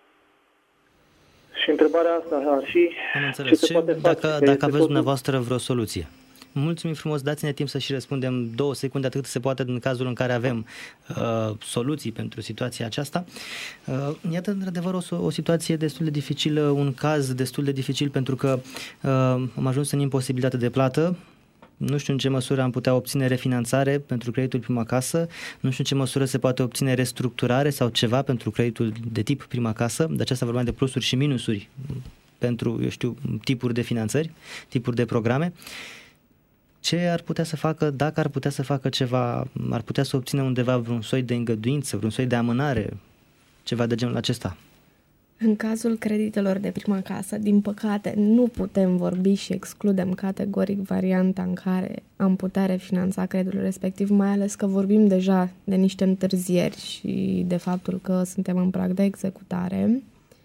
Și întrebarea asta ar fi ce se poate face. Dacă aveți dumneavoastră vreo soluție. Mulțumim frumos, dați-ne timp să și răspundem 2 secunde, atât se poate în cazul în care avem soluții pentru situația aceasta. Iată, într-adevăr, o situație destul de dificilă, un caz destul de dificil, pentru că am ajuns în imposibilitate de plată. Nu știu în ce măsură am putea obține refinanțare pentru creditul prima casă, nu știu în ce măsură se poate obține restructurare sau ceva pentru creditul de tip prima casă. De aceasta vorbim de plusuri și minusuri pentru, tipuri de finanțări, tipuri de programe. Ce ar putea să facă, dacă ar putea să facă ceva, ar putea să obțină undeva vreun soi de îngăduință, vreun soi de amânare, ceva de genul acesta? În cazul creditelor de prima casă, din păcate, nu putem vorbi și excludem categoric varianta în care am putea refinanța creditul respectiv, mai ales că vorbim deja de niște întârzieri și de faptul că suntem în prag de executare.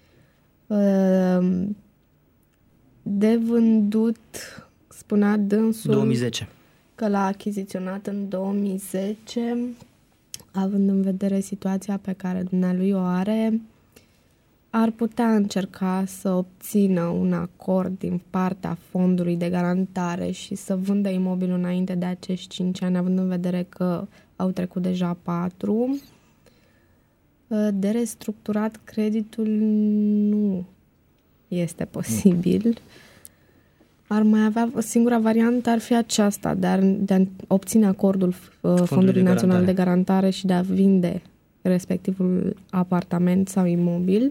De vândut, spunea dânsul 2010. Că l-a achiziționat în 2010, având în vedere situația pe care dumnealui o are, ar putea încerca să obțină un acord din partea fondului de garantare și să vândă imobilul înainte de acești 5 ani, având în vedere că au trecut deja 4. De restructurat creditul nu este posibil. Ar mai avea, singura variantă ar fi aceasta, de a obține acordul Fondului Național de Garantare și de a vinde respectivul apartament sau imobil.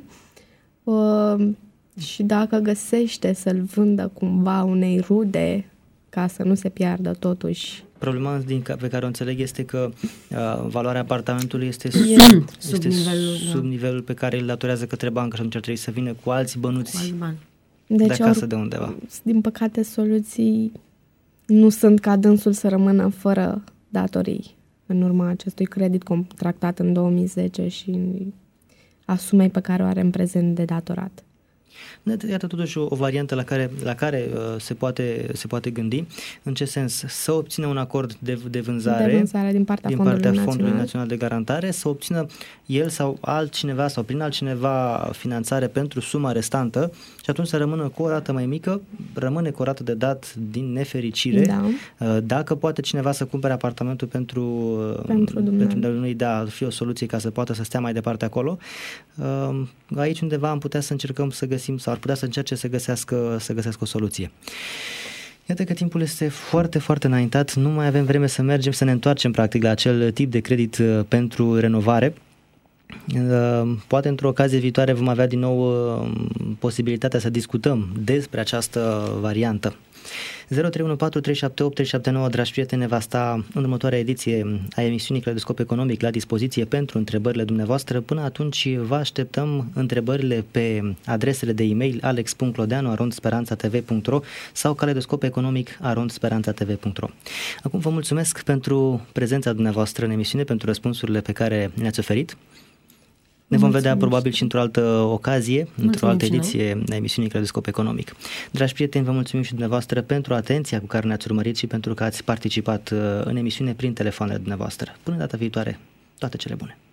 Și dacă găsește să-l vândă cumva unei rude, ca să nu se piardă totuși. Problema pe care o înțeleg este că valoarea apartamentului este sub nivelul pe care îl datorează către bancă și atunci ar trebui să vină cu alți bănuți de acasă de undeva. Din păcate, soluții nu sunt ca dânsul să rămână fără datorii în urma acestui credit contractat în 2010 și a sumei pe care o are în prezent de datorat. Iată totuși o variantă la care se poate gândi. În ce sens? Să obțină un acord de vânzare din partea Fondului Național de Garantare, să obțină el sau altcineva sau prin altcineva finanțare pentru suma restantă și atunci să rămână cu o rată mai mică, rămâne cu o rată de dat din nefericire. Da. Dacă poate cineva să cumpere apartamentul pentru dumnealui, ar fi o soluție ca să poată să stea mai departe acolo. Aici undeva am putea să încercăm să găsim sau ar putea să încerce să găsească o soluție. Iată că timpul este foarte, foarte înaintat, nu mai avem vreme să mergem, să ne întoarcem practic la acel tip de credit pentru renovare. Poate într-o ocazie viitoare vom avea din nou posibilitatea să discutăm despre această variantă. 0314378379, dragi prieteni, va sta în următoarea ediție a emisiunii Caleidoscop Economic la dispoziție pentru întrebările dumneavoastră. Până atunci vă așteptăm întrebările pe adresele de e-mail alex.clodeanu@speranțatv.ro sau caleidoscopeconomic@speranțatv.ro. Acum vă mulțumesc pentru prezența dumneavoastră în emisiune, pentru răspunsurile pe care le-ați oferit. Ne vom vedea probabil și într-o altă ocazie, într-o altă ediție a emisiunii Caleidoscop Economic. Dragi prieteni, vă mulțumim și dumneavoastră pentru atenția cu care ne-ați urmărit și pentru că ați participat în emisiune prin telefoanele dumneavoastră. Până data viitoare, toate cele bune!